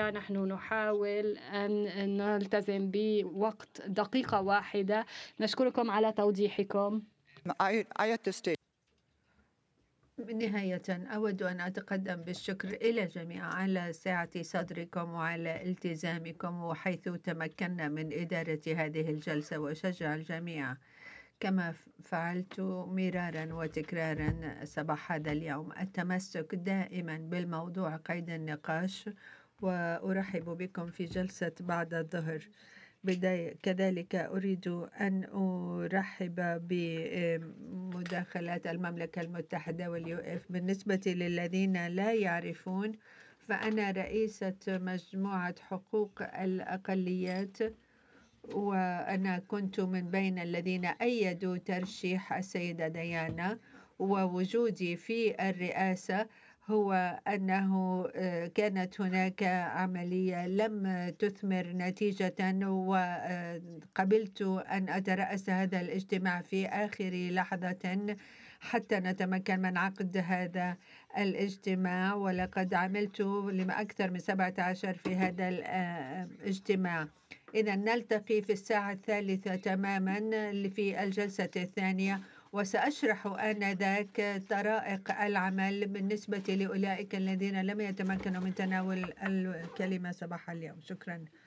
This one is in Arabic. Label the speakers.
Speaker 1: الساعة نحن نحاول أن نلتزم بوقت دقيقة واحدة. نشكركم على توضيحكم.
Speaker 2: نهاية أود أن أتقدم بالشكر إلى الجميع على سعة صدركم وعلى التزامكم، وحيث تمكنا من إدارة هذه الجلسة، وأشجع الجميع كما فعلت مرارا وتكرارا صباح هذا اليوم التمسك دائما بالموضوع قيد النقاش. وأرحب بكم في جلسة بعد الظهر. كذلك أريد أن أرحب بمداخلات المملكة المتحدة واليو إف. بالنسبة للذين لا يعرفون، فأنا رئيسة مجموعة حقوق الأقليات، وأنا كنت من بين الذين أيدوا ترشيح السيدة ديانا. ووجودي في الرئاسة هو أنه كانت هناك عملية لم تثمر نتيجة، وقبلت أن أترأس هذا الاجتماع في آخر لحظة حتى نتمكن من عقد هذا الاجتماع. ولقد عملت لأكثر من 17 في هذا الاجتماع. إذا نلتقي في الساعة 3 تماما في الجلسة الثانية، وسأشرح آنذاك طرائق العمل بالنسبة لأولئك الذين لم يتمكنوا من تناول الكلمة صباح اليوم. شكرا.